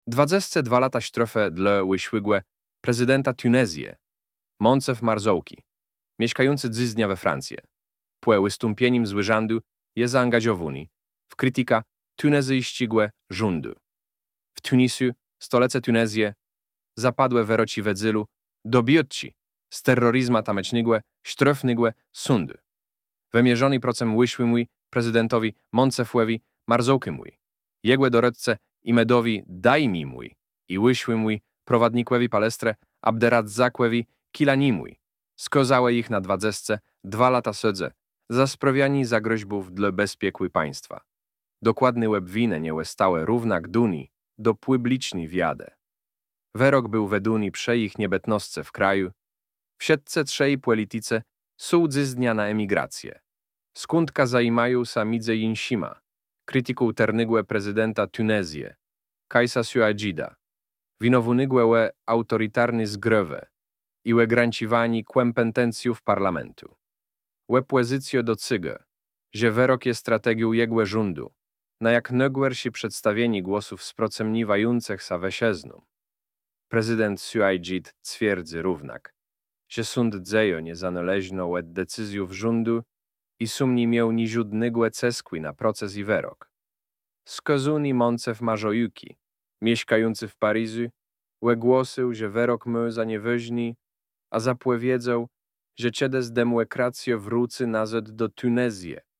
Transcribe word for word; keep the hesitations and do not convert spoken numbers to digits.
Dwadzieścia dwa lata sztrofę dla wyświgłe prezydenta Tunezji, Moncef Marzouki, mieszkający dziś dnia we Francji. Po wystąpieniu z urzędu jest zaangażowany w krytyka tunezyjskiego rządu. W Tunisu, stolicy Tunezji, zapadłe wyroki w edzylu dobiotci z terroryzmu tamecznego sztrofnego sądu. Wymierzony procem wyszłemu prezydentowi Moncefowi Marzoukiemu, jego doradcy Imedowi Daimimu i wyszłemu prowadnikowi Palestre Abderazzakowi Kilanimu skazały ich na dwadzieścia dwa lata sądze za sprawianie zagroźbów dla bezpieczeństwa państwa. Dokładny obwiny nie zostały równak duni do publicznej wiady. Wyrok był według przy ich niebetnostce w kraju. Wszyscy trzej politycy są dziś dnia na emigrację. Skądka zajmają samidze Inshima, krytyką ternego prezydenta Tunezji, Kajsa Suajida, winownego we autorytarny zgrywy i we granciwani kompetencjów parlamentu. We pozycjo do cyga, że wyrok jest strategią jego rządu, na jak najgorsze przedstawienie głosów sprocemniwających sa wesiezną. Prezydent Suajid twierdzi równak, że sąd dzieje niezależno od decyzjów rządu i sumni miał ni żadnego cesku na proces i wyrok. Skazany Moncef Marzouki, mieszkający w Paryżu, ogłosił, że wyrok ma za nieważny, a zapowiedział, że kiedy demokracja wróci nazad do Tunezji,